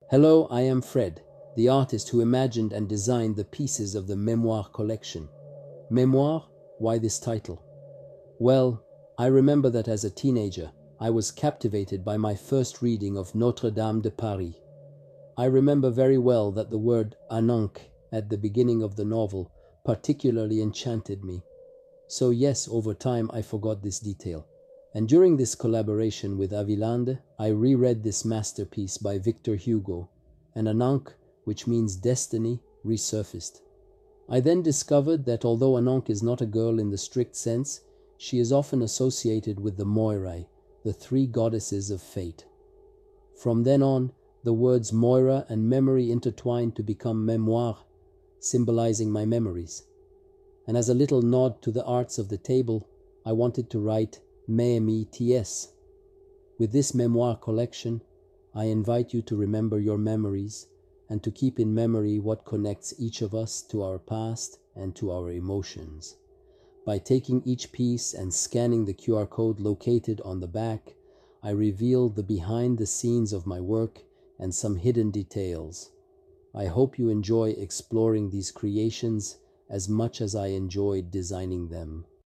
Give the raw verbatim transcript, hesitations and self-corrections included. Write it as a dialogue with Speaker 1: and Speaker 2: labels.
Speaker 1: Hello, I am Fred, the artist who imagined and designed the pieces of the Mémoire collection. Mémoire? Why this title? Well, I remember that as a teenager, I was captivated by my first reading of Notre Dame de Paris. I remember very well that the word Ankh at the beginning of the novel particularly enchanted me. So yes, over time I forgot this detail. And during this collaboration with Avilande, I reread this masterpiece by Victor Hugo, and Ankh, which means destiny, resurfaced. I then discovered that although Ankh is not a girl in the strict sense, she is often associated with the Moirai, the three goddesses of fate. From then on, the words Moira and memory intertwined to become mémoire, symbolizing my memories. And as a little nod to the arts of the table, I wanted to write MEMETS. With this memoir collection, I invite you to remember your memories and to keep in memory what connects each of us to our past and to our emotions. By taking each piece and scanning the Q R code located on the back, I reveal the behind the scenes of my work and some hidden details. I hope you enjoy exploring these creations as much as I enjoyed designing them.